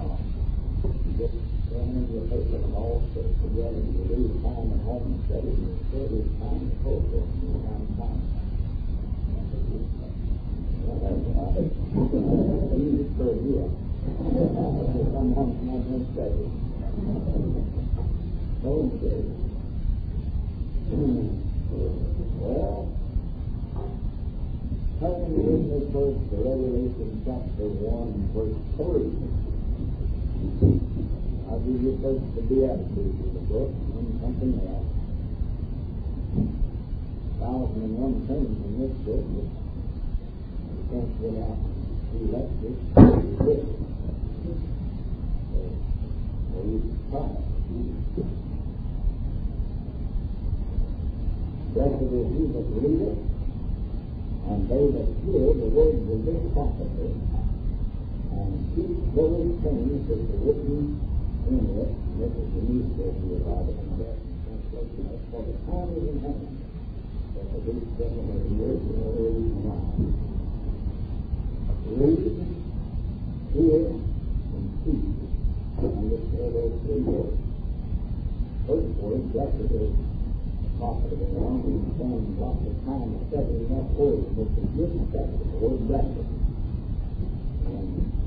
just stand in your paper and all sit together. You lose time at home and study, and you still lose time at home and you find time. Easy for a year. Someone's not been studying. Okay. Well, turning with me first to Revelation chapter 1, verse 3. I'll give you first the Beatitudes in the book, and then something else. 1,001 things in this book, but you can't get out two lectures. So you can try it. Blessed is he that readeth, and they that hear the words of this prophecy, and keep those things that are written in it. This is the New Scripture Bible translation. For the time is in hand, that the big second of the earth and the earth is mine. Read, hear, and see. Understand those three words. First word, blessed is profitable. I don't understand lots of time studying that word, but it's a good study, the word blessed. And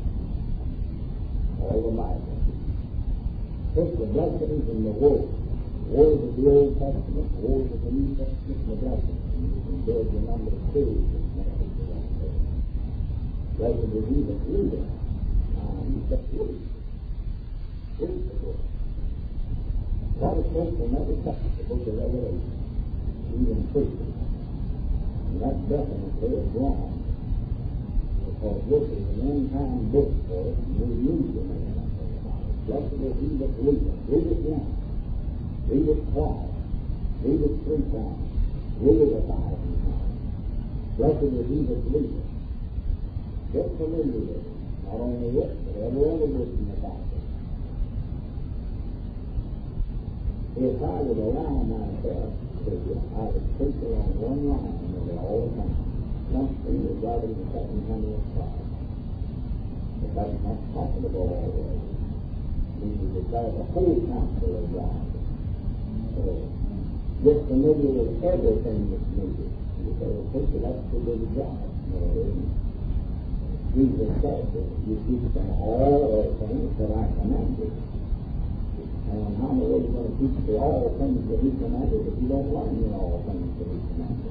all the Bible. Take the blessings and the woes. Woes of the Old Testament, woes of the New Testament, and the blessings. And you can build your number of series and message around there. Blessed is he that readeth. He said, read. Read the book. A lot of folks will never touch the book of Revelation, even preachers. And that definitely is wrong. Because this is an end-time book for us, and we use it. Blessed is he that readeth. Read it now. Read it twice. Read it 3 times. Read it 1,000 times. Blessed is he that readeth. Get familiar with it. Not only it, but every other book in the Bible. If I would allow myself to, I would preach along one line nearly all the time. Something regarding the second coming of Christ. But that's not possible always. We need to declare the whole counsel of God. So, get familiar with everything that's needed. You say, well, preacher, that's the good job. No, it isn't. Jesus said that you teach them all things that I commanded. And how are you going to teach you all things that he commanded if you don't learn in all things that he commanded?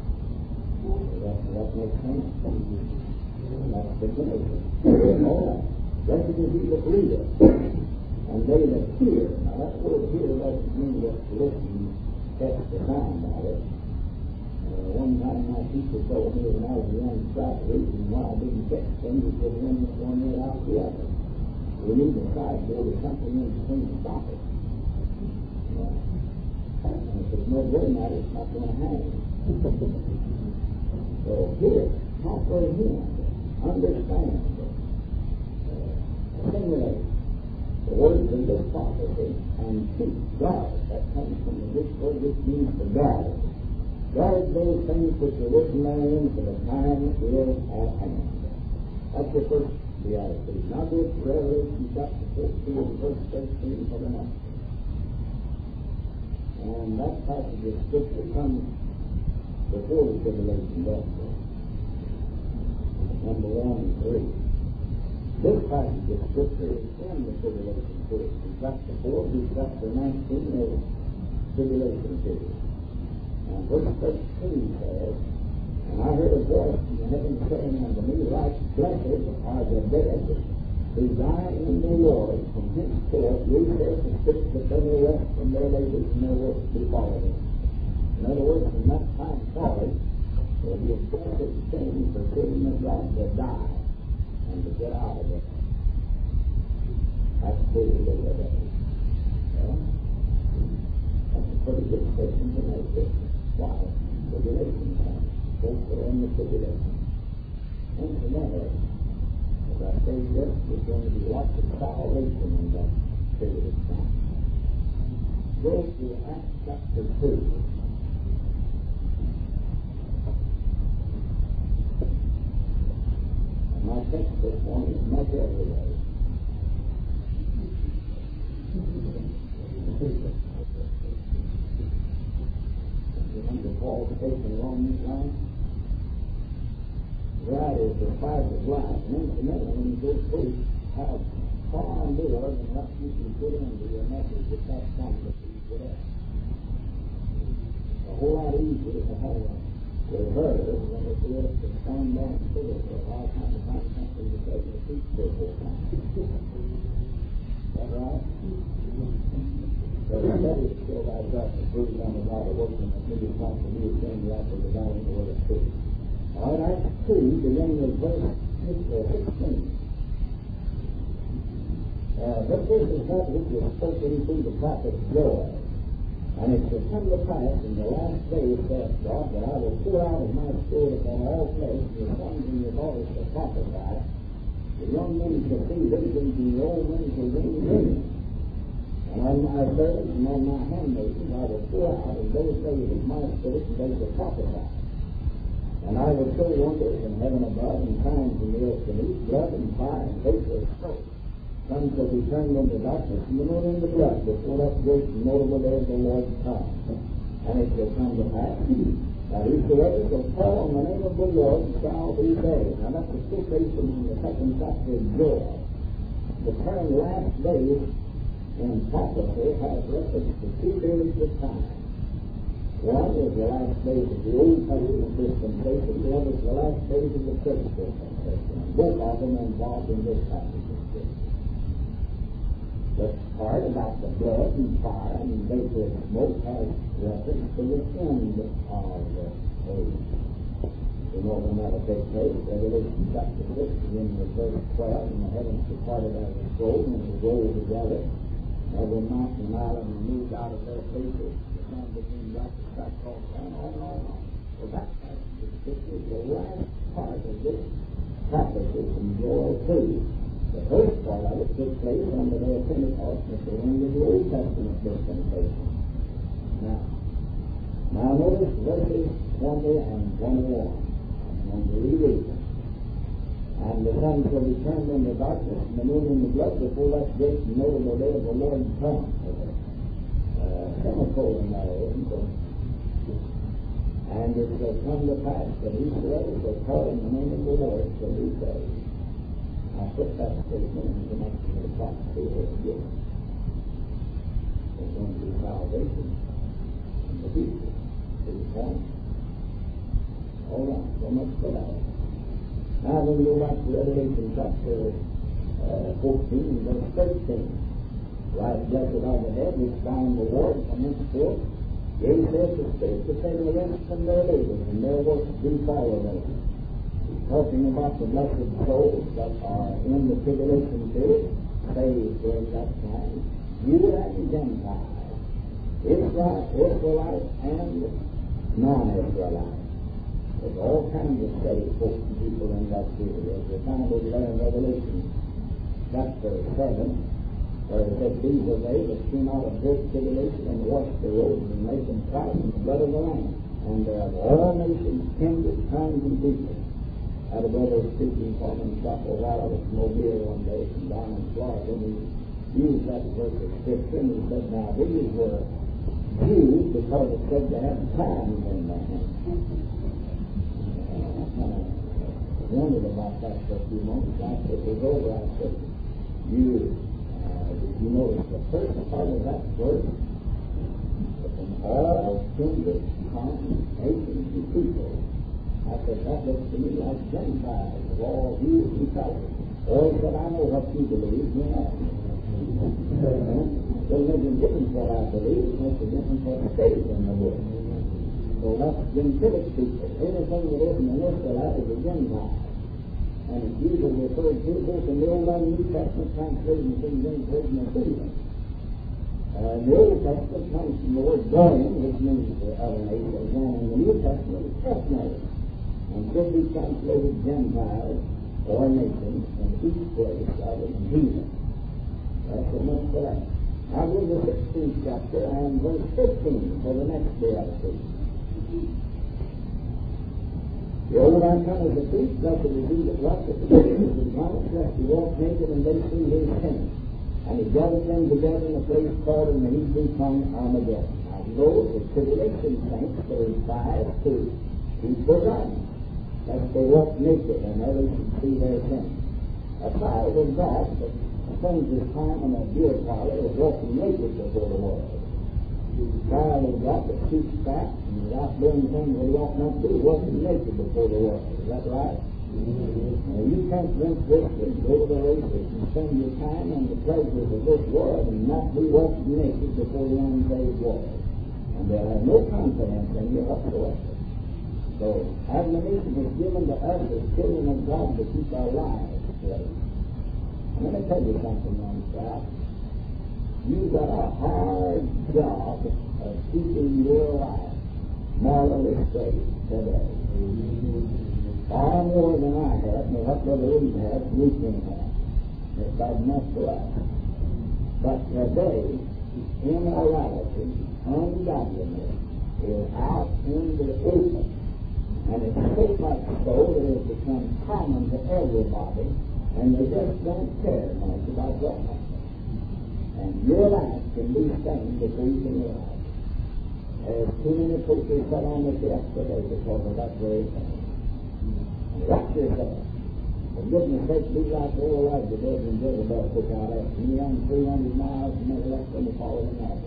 That makes sense. That's the connection. All right. Blessed is he that readeth, and they that hear. Now that word hear doesn't mean just listen, catch the sound of it. One time my teacher told me when I was a young child, the reason why I didn't catch things was because one ear out the other. We need to try to go to something in between the topics. And if there's no way now, it's not going to hang. So here, comprehend, understand, assimilate the words of this prophecy, and keep guard. That comes from the Greek word which means to guard. Guard those things which are written therein for the time is at hand. That's the first beatitude. Now go to Revelation chapter 14, verse 13 for the next. And that passage of Scripture comes before the tribulation gospel. Number 1 and 3. This passage of Scripture is in the tribulation period. In chapter 4 to chapter 19 is tribulation period. And verse 13 says, And I heard a voice from the heaven saying unto me, Right blessed are the dead who die in the Lord from henceforth recess and fix that they may rest from their labors and their works before them. In other words, from that time forward, there will be a blessed thing for children of God to die and to get out of it. That's pretty good of it. Well, that's a pretty good statement to make it. Why? Tribulation time. Folks are in the tribulation. Incidentally, as I say this, there's going to be lots of salvation in that period of time. Go to Acts chapter 2. And my text this morning is much everywhere. application along this line? Right is the spice of life. And incidentally, when you go through, have far more than what you can put into your message at that time that you put up. A whole lot easier to have a reverse than it is to stand down and put it for a lot of time to find something to take the feet for a whole time. Is that right? So the study still adds up and proves on a lot of work and the biggest part of you is saying you have to divide in the word of truth. All right, Acts 2, beginning with verse 16. This is that which was spoken through the prophet Joel. And it shall come to pass in the last days, saith God, that I will pour out of my spirit upon all flesh, and your sons and your daughters shall prophesy. The young men shall see visions, and the old men shall dream dreams. And on my servants and on my handmaidens I will pour out in those days of my spirit, and they shall prophesy. And I will show wonders in heaven above, and signs in the earth beneath, blood and fire and vapor of smoke. Sun shall be turned into darkness, and the moon into blood, before that great and notable day of the Lord's come. And it shall come to pass that whosoever shall call on the name of the Lord shall be saved. Now that's a quotation in the second chapter of Joel. The term last days in prophecy has reference to two periods of time. One is the last days of the Old Testament dispensation, the other is the last days of the Church dispensation. Both of them involved in this passage of Scripture. The part about the blood and fire and vapor of smoke has reference to the end of the age. We know when that will take place. Revelation chapter 6, beginning with verse 12, and the heavens departed as a scroll, and it rolled together. Every mountain and island removed out of their places. The sun became black as sackcloth, and on. Well, that passage of Scripture is the last part of this prophecy from Joel 2. The first part of it took place on the day of Pentecost at the end of the Old Testament dispensation. Now notice verses 20 and 21. I'm going to read it. And the sun shall be turned into darkness, and the moon into blood, before that great and notable day of the Lord come. Semicolon there, isn't it? And it shall come to pass that whosoever shall call in the name of the Lord shall be saved. I put that statement in connection with the prophecy that was given. There's going to be salvation in the future. See the point? All right, so much for that. Now we'll go back to Revelation chapter 14, verse 13. Right, blessed are the dead, which find reward from henceforth. Yea, saith the Spirit, to say the rest from their labors, and their works do follow them. Talking about the blessed souls that are in the tribulation period, saved during that time, Jew and Gentile, Israelite and non-Israelite. There's all kinds of saved folks and people in that period. As we find over there in Revelation chapter 7, where it says, these are they that came out of great tribulation and washed their robes and made them white in the blood of the Lamb. And they are of all nations, kindred, tongues, and people. I had a brother speaking from himself a while ago from Mobile one day from down in Florida, and he used that verse of Scripture, and he said, now these were Jews because it said they had times in their hands. I wondered about that for a few moments. After it was over, I said, did you notice the first part of that verse? From all kindred, tongues, nations, and people. I said, that looks to me like Gentiles of all Jews and fellows. Or he said, I know what you believe, you know. Doesn't make a difference what I believe, it makes a difference what stays in the book. So that's gentilic people. Anything that isn't an Israelite is a Gentile. And it's usually referred to both in the Old and New Testament, translated in King James Version of English. The Old Testament comes from the word Goyim, which means other nations, and in the New Testament it's ethnos. And could be translated Gentiles or nations in each place other than heathen. That's so much for that. Now go to the 16th chapter and verse 15 for the next beatitude. The old I come as a priest, blessed is he that walketh the ways of Thomas, lest he walk naked and they see his sin. And he gathered them together in a place called in the Hebrew tongue Armageddon. Now those the tribulation saints that are advised to keep the garment, lest they walk naked and others should see their sins. A child of God that spends his time in a beer parlor is walking naked before the world. A child of God that keeps fat and is out doing things that he ought not to do, walking naked before the world. Is that right? Now, you can't drink whiskey and go to the races and spend your time on the pleasures of this world and not be walking naked before the unsaved world. And they'll have no confidence in you whatsoever. So, admonition is given to us as children of God to keep our lives straight. I'm going to tell you something, young chap. You've got a hard job of keeping your life morally straight today. Far more than I have, and what Brother Reed has, we can have. It's bad enough for us. But today, immorality, ungodliness, is out in the open. And it's so much so that it's become common to everybody, and they just don't care much about God. And your life can be stained before you can realize it. There's too many preachers sat on the shelf today because of that very thing. Watch yourself. For goodness sake, be like the old Elijah did when Jezebel took out after him. He ran 300 miles and never left them to follow him out.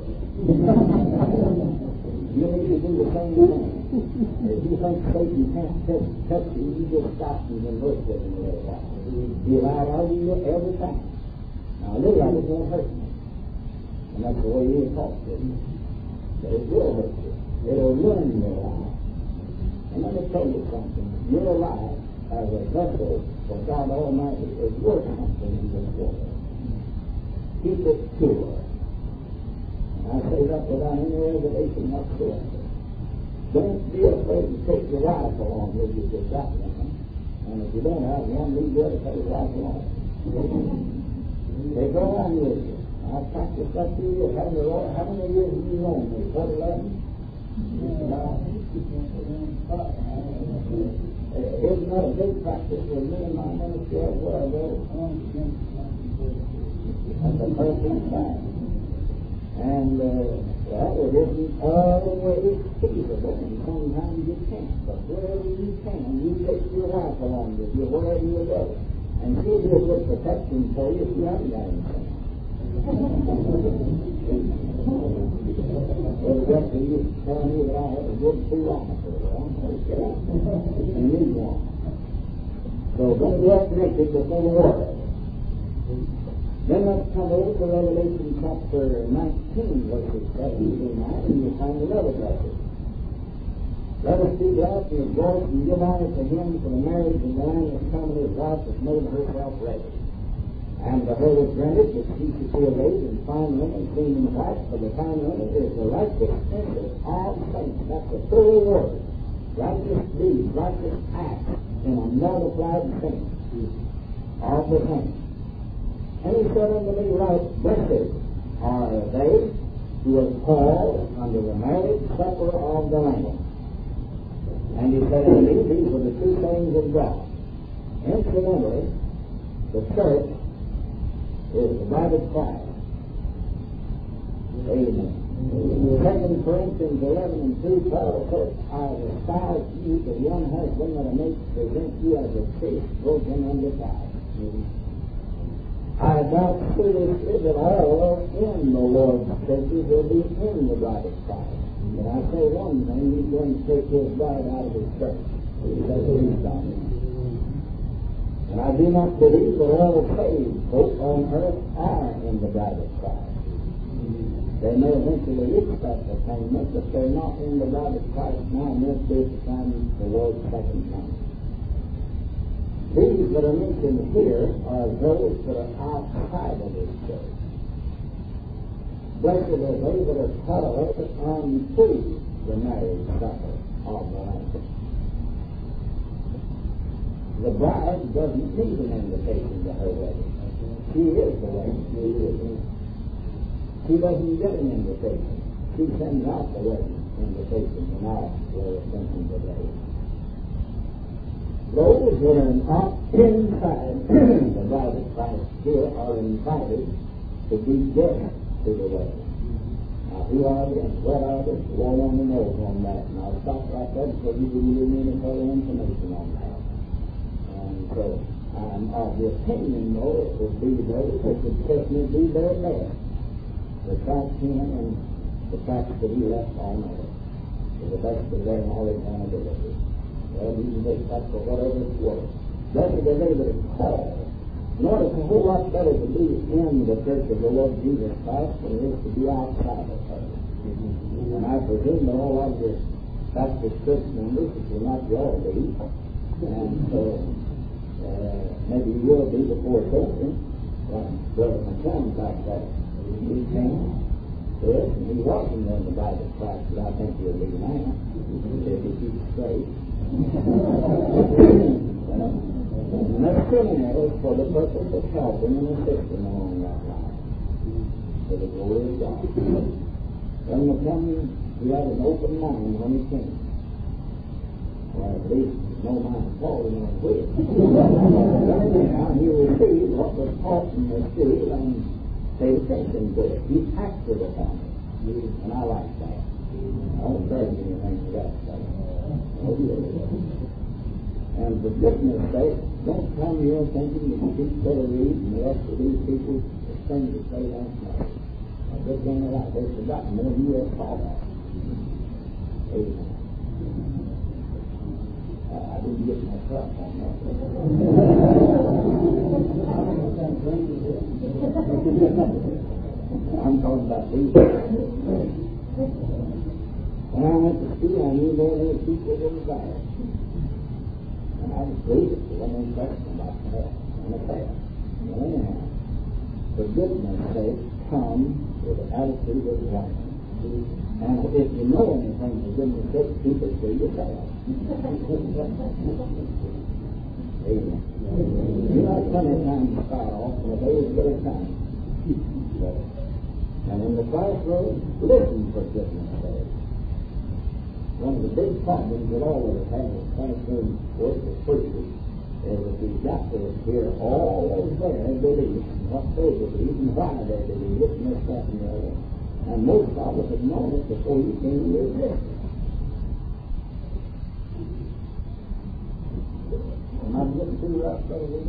You need to do the same thing. If you think Satan can't touch you, you just stop and converse with him a little while. He'll out-argue you every time. Now, a little of it won't hurt you. And that's the way you talk to him. But it will hurt you. It'll ruin your life. And let me tell you something. Your life as a vessel for God Almighty is worth something in this world. Keep it pure. And I say that without any reservation whatsoever. Don't be afraid to take your wife along with you if you've got one. And if you don't have one, be good to take your wife along. Take her along with you. I've practiced that for years. How many years have you known me? 11? Isn't that a big practice with me and my ministry everywhere I go? That's a perfect time. And, well, it isn't always feasible, and sometimes you can't. But wherever you can, you take your wife along with you, wherever you go. And she'll be a good protection for you if you haven't got anything. Well, Jeffrey used to tell me that I had a good kilometer. You need one. So don't get naked before the world. Then let's come over to Revelation chapter 19, verses 7 through 9, and you'll find another message. Let us be glad to rejoice and give honor to him for the marriage and the Lamb of come, his wife has made herself ready. And to her was granted that she should be arrayed in fine linen, clean and white, for the fine linen is the righteous essence of saints. That's the full word. Righteous deeds, righteous acts in a multiplied saint of the saints. And he said unto me, right, blessed are they who are called under the marriage supper of the Lamb. And he said unto me, these are the two things of God. Incidentally, the church is the bride of Christ. Amen. 2 Corinthians 11 and 2, Paul says, I espouse you to the young husband that I may present you as a chaste virgin undefiled. I doubt seriously that all in the Lord's churches will be in the bride of Christ. But I say one thing, he's going to take his bride out of his church. That's what he's done. And I do not believe that all saved folk on earth are in the bride of Christ. They may eventually reach that attainment, but they're not in the bride of Christ now, and this is the time the Lord's second coming. These that are mentioned here are those that are outside of this church. Blessed are they that are called unto the marriage supper of the Lamb. The bride doesn't need an invitation to her wedding. She is the wedding. She doesn't get an invitation. She sends out the wedding invitation in our way of thinking today. Those that are not inside the bride of Christ here are invited to be guests to the wedding. Now, who are they and what are they? Well, on the nose on that. And I'll stop right there because you didn't give me any further information on that. And so, I'm of the opinion, though, it would be very, it would certainly be their best to track him and the facts that he left on earth to the best of their knowledge and ability. Well, you can take that for whatever it's worth. Blessed are they that are called. You know, it's a whole lot better to be in the church of the Lord Jesus Christ than it is to be outside of her. And I presume that all of the Baptist church members, if you're not, you ought to be. And so, maybe you will be before it's over. Like Brother McClellan back there. He came to us, and he wasn't in the Bible class, but I think he'll be now. If he keeps straight. And that's seminaries for the purpose of helping and assisting along that line. For the glory of God. When McClellan, he had an open mind when he came. Well, at least no mind falling on which. Now he received what was taught in the school and paid attention to it. He acted upon it. And I like that. I don't bear anything for that stuff. And for goodness sake, don't come here thinking that you can better read and the rest of these people the things that they don't know. I just don't know that. They've forgotten more than you ever thought of. Amen. I didn't get my truck on that. I'm talking about these. When I went to school, I knew more than the people that were there. And I was pleased with one impression about that and the past. Well, anyhow, for goodness sake, come with an attitude of life. And if you know anything, for goodness sake, keep it to yourself. Amen. You know, plenty of time to start off, and a day is good time. And in the crossroads, listen for goodness sake. One of the big problems that all of us have with classroom work as preachers is that we've got to hear all of their beliefs and what they believe and why they believe it and this, that, and the other. And most of us ignore it before you can hear it. Am I getting too rough, brother?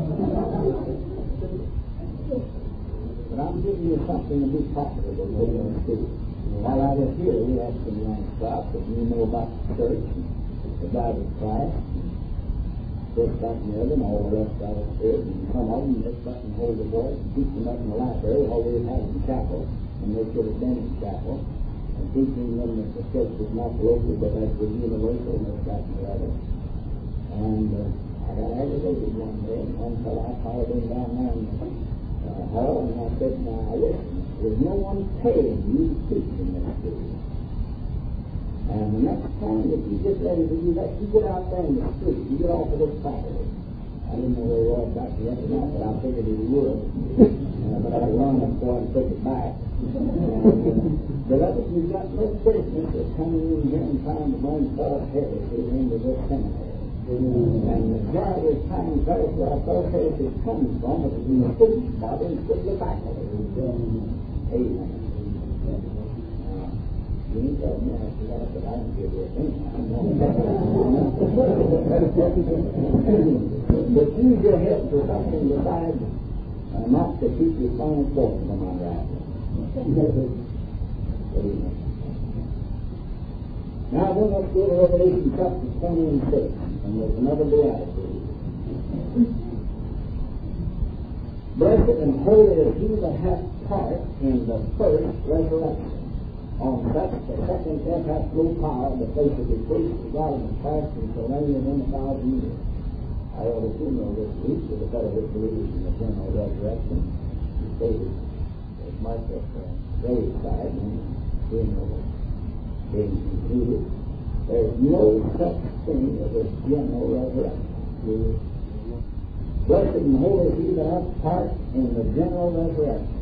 But I'm giving you something to be profitable with your school. While I was here, we had some young stuff that you know about the church and the Bible class, this, that, and the other, and all the rest of us did. And some of them just up and hold the boys and keep them up in the library while we had in chapel, and they should have been in chapel, and teaching them that the church is not local, but that was universal, and this, that, and the other. And I got aggravated one day, and one fellow I followed him down there in the hall, and I said, now listen. There's no one paying you to teach in this school. And the next time that you get ready to do that, you get out there in the street, you get off of this property. I didn't know where he was back yet or not, but I figured he would. But I run and go and take it back. But you've got no business of coming in here and trying to bring false heresies into this seminary. And the majority of times that's where false heresies comes from, it is in the student's body instead of the faculty. Amen. You ain't got me after that, but I can give you a thing. But use your head for something besides not to keep your final thoughts from unraveling. Amen. Now then, let's go to Revelation chapter 20 and 6, and there's another beatitude. Blessed and holy is he that hath part in the first resurrection. On such the second death hath no power, but they shall be priests to God in the past and shall reign with him 1,000 years. I ought to know this week with the better of believers in the general resurrection. He stated as much as the grave side and funeral being concluded. There is no such thing as a general resurrection. Blessed and holy is he that hath part in the general resurrection.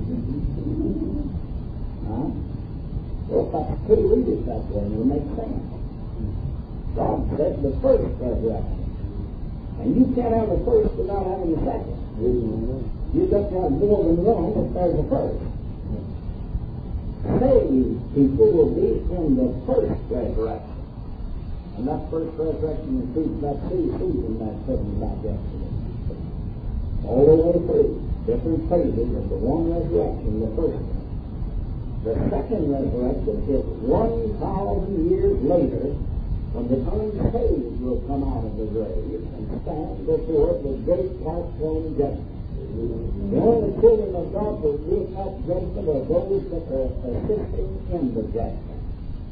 Well, if I could read it that way, it would make sense. God said the first resurrection. And you can't have the first without having the second. You've got to have more than one if there's a first. saved people will be in the first resurrection. And that first resurrection includes that season that 75 yesterday. All the way through. Different phases of the one resurrection, the first one. The second resurrection is 1,000 years later, when the unsaved will come out of the grave and stand before the great white throne judgment. The only children of God will be at that judgment are those that are assisting in the judgment.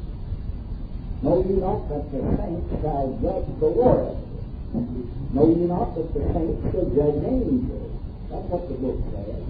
Know ye not that the saints shall judge the world? Know ye not that the saints shall judge angels? That's what the book says.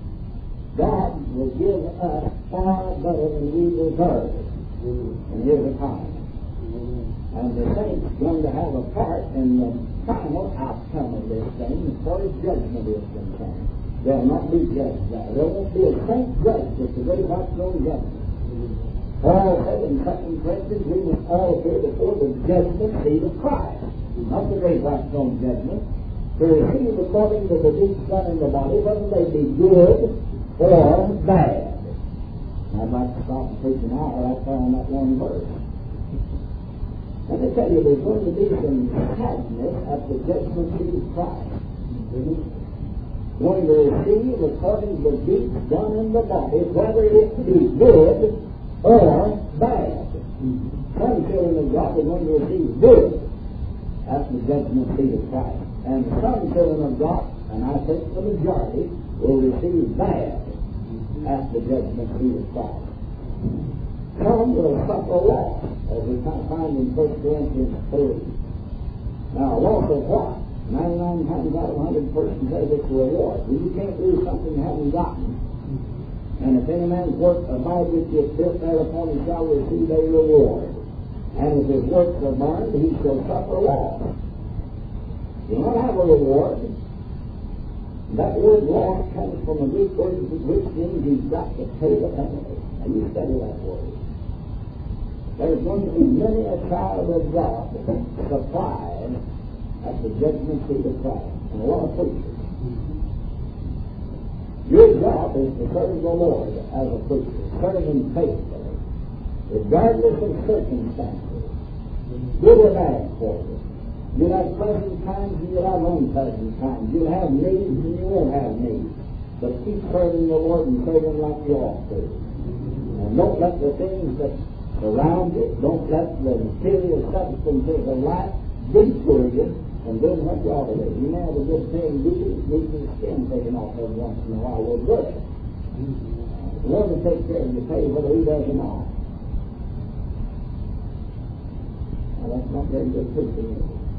God will give us far better than we deserve in His economy. And the saints are going to have a part in the final outcome of this thing as far as judgment is concerned. They'll not be judged there. There won't be a saint judged at the great white throne judgment. Paul said in 2 Corinthians, we must all appear before the judgment seat of Christ. Not the great white throne judgment. To receive according to the deeds done in the body, whether they be good or bad. I'd like to stop and preach an hour right there on that one verse. Let me tell you, there's going to be some sadness at the judgment seat of Christ. Going to receive according to the deeds done in the body, whether it be good or bad. Some children of God are going to receive good at the judgment seat of Christ. And some children of God, and I think the majority, will receive bad at the judgment seat of Christ. Some will suffer loss, as we find in 1 Corinthians 3. Now, loss of what? 99 times out of 100 person says it's a reward. Well, you can't lose something you haven't gotten. And if any man's work abide with you, built thereupon, he shall receive a reward. And if his works are burned, he shall suffer loss. You don't have a reward. That word loss comes from a Greek word which means you've got to pay the penalty. And you study that word. There's going to be many a child of God supplied at the judgment seat of Christ. And a lot of preachers. Your job is to serve the Lord as a preacher. Serve Him faithfully. Regardless of circumstances. Good or bad for you. You'll have pleasant times and you'll have unpleasant times. You'll have needs and you won't have needs. But keep serving the Lord and serve Him like you ought to. And don't let the things that surround you, don't let the material substances of life detour you from doing what you ought to do. You may have a good thing, need your skin taken off every once in a while. Well, good. The Lord will take care of you, pay whether He does or not. Now, that's not very good preaching, is it?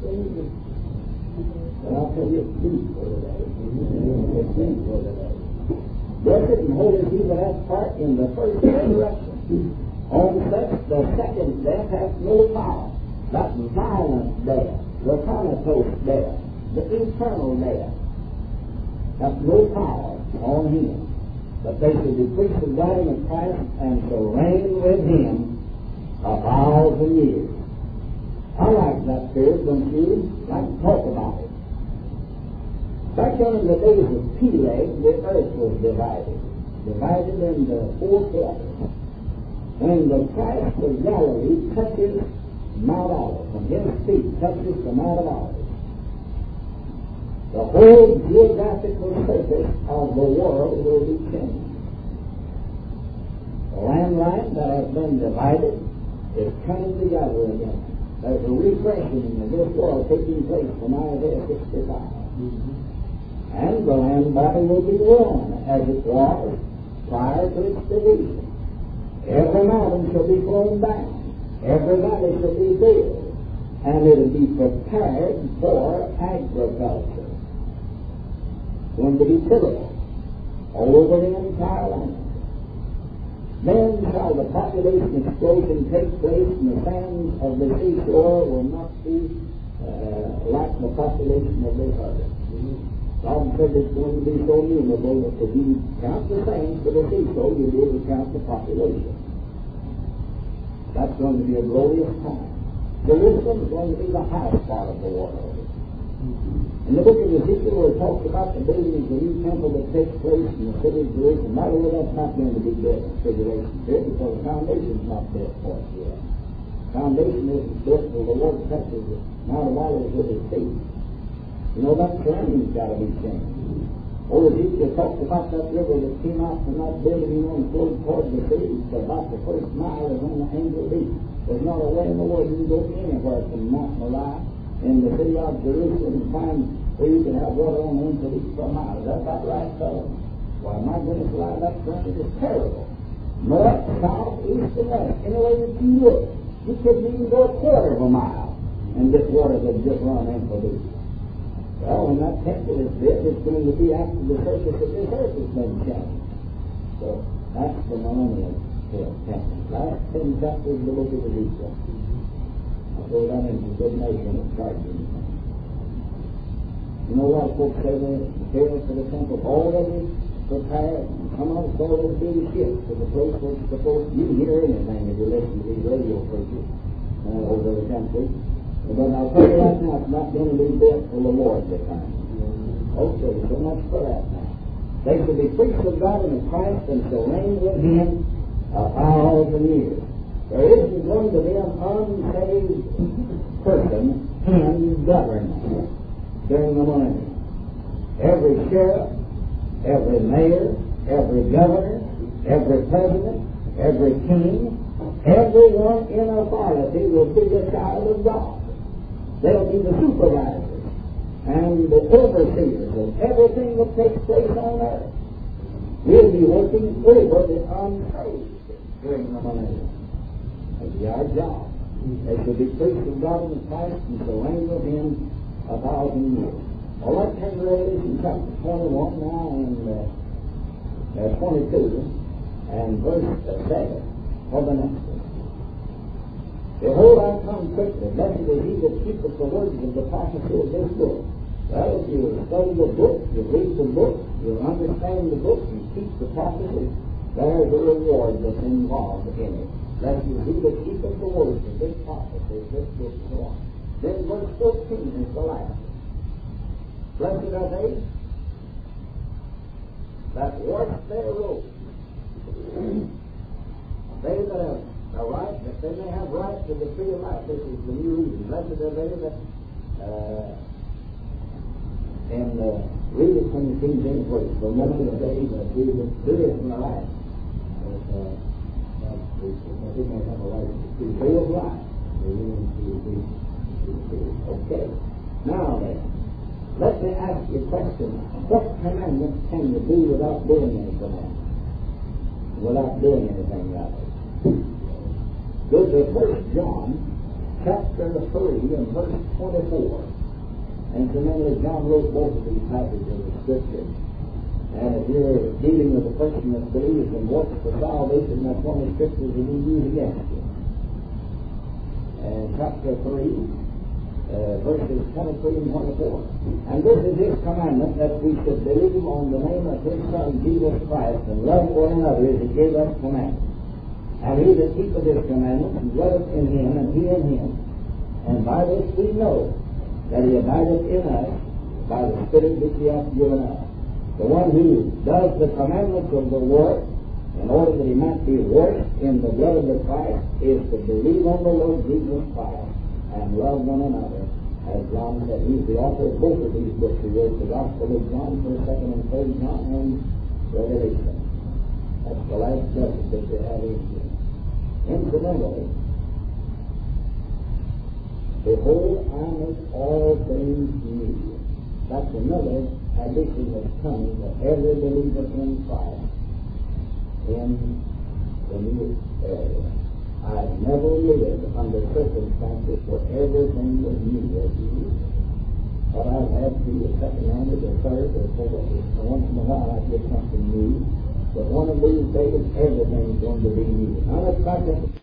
But I'll tell you, it's deep for today. It's deep for today. Blessed and holy is he that hath part in the first resurrection. On such the second death hath no power. That violent death, the comatose death, the eternal death, hath no power on him. But they shall be priests of God in the Christ and shall reign with Him 1,000 years. I like that period, don't you? I like to talk about it. Back in the days of Peleg, the earth was divided into 4 quarters. When the Christ of Galilee touches Mount Olive, when His feet touches the Mount of Olives, the whole geographical surface of the world will be changed. The landline that has been divided is coming together again. There's a refreshing of this world taking place from Isaiah 65. And the land body will be one as it was prior to its division. Every mountain shall be thrown down. Every valley shall be filled. And it will be prepared for agriculture. Going to be tillable all over the entire land. Then shall the population explosion take place, and the sands of the seashore will not be like the population of this earth. God said it's going to be so numerable that if you count the sands for the seashore, you'll be able to count the population. That's going to be a glorious time. Jerusalem is going to be the highest part of the world. In the book of Ezekiel, where it talks about the building of the new temple that takes place in the city of Jerusalem, by the way, that's not going to be built in tribulation period, because the foundation's not built for it yet. The foundation isn't built till the Lord touches the Mount of Olives with his feet. You know, that surrounding's got to be changed. Old Ezekiel talks about that river that came out from that building, and flowed toward the city. So about the first mile is on the angel beach. There's not a way in the world you can go anywhere from Mount Moriah in the city of Jerusalem and find where you can have water on the end of each per mile. Is that about right, fellow? Why, my goodness, that current is terrible. North, south, east, and west. Any way that you look, you couldn't even go a quarter of a mile, and this water would just run in for these. Well, when that temple is built, it's going to be after the surface of this earth has been changed. So that's the millennial temple. Last 10 chapters of the book of Ezekiel. I'll throw that into good measure and start doing that. You know what folks say there? The parents for the temple already prepared. Come on, it's already being shipped to the place where it's supposed to. You can hear anything if you listen to these radio preachers over the country. But I'll tell you right now, it's not going to be built till the Lord returns. Okay, so much for that now. They shall be priests of God and of Christ, and shall reign with him 1,000 years. There isn't going to be an unsaved person in government during the millennium. Every sheriff, every mayor, every governor, every president, every king, everyone in authority will be a child of God. They'll be the supervisors and the overseers of everything that takes place on earth. We'll be working over the unsaved during the millennium. That'll be our job. They shall be priests of God and of Christ, and shall reign with him 1,000 years. Well, let's turn to Revelation chapter 21 now, and 22, and verse 7 for the next one. Behold, I come quickly. Blessed is he that keepeth the words of the prophecy of this book. Well, if you study the book, you read the book, you understand the book, you keep the prophecy, there's a reward that's involved in it. Blessed is he that keepeth the words of this prophecy of this book, so on. Then verse 14 is the last. Blessed are they that wash their robes. They that have a right, that they may have right to the tree of life. This is the new reading. Blessed are they that, and read it from the King James Version. So blessed are they that do it in the life. They may have a right to the tree of life. Okay. Now then, let me ask you a question. What commandment can you do without doing any commandment? Without doing anything rather? Go to 1 John chapter 3 and verse 24. And remember, John wrote both of these passages of the Scripture. And if you're dealing with a person that believes and works for salvation, that's one of the Scriptures that we use against you. And chapter 3, verses 23 and 24. And this is his commandment, that we should believe on the name of his Son, Jesus Christ, and love one another as he gave us commandments. And he that keepeth his commandments dwelleth in him, and he in him. And by this we know that he abideth in us by the Spirit which he hath given us. The one who does the commandments of the Lord, in order that he might be washed in the blood of the Christ, is to believe on the Lord Jesus Christ and love one another. As John said, he's the author of both of these books. He wrote the Gospel of John, 1st, 2nd, and 3rd John, and Revelation. That's the last message that they have in here. Incidentally, behold, I make all things new. That's another addition that's coming to every believer in Christ in the new area. I've never lived under circumstances where everything was new as usual. But I've had to be a second-handed, or third, or fourth. And once in a while I get something new. But one of these days, everything's going to be new. Now let's back up.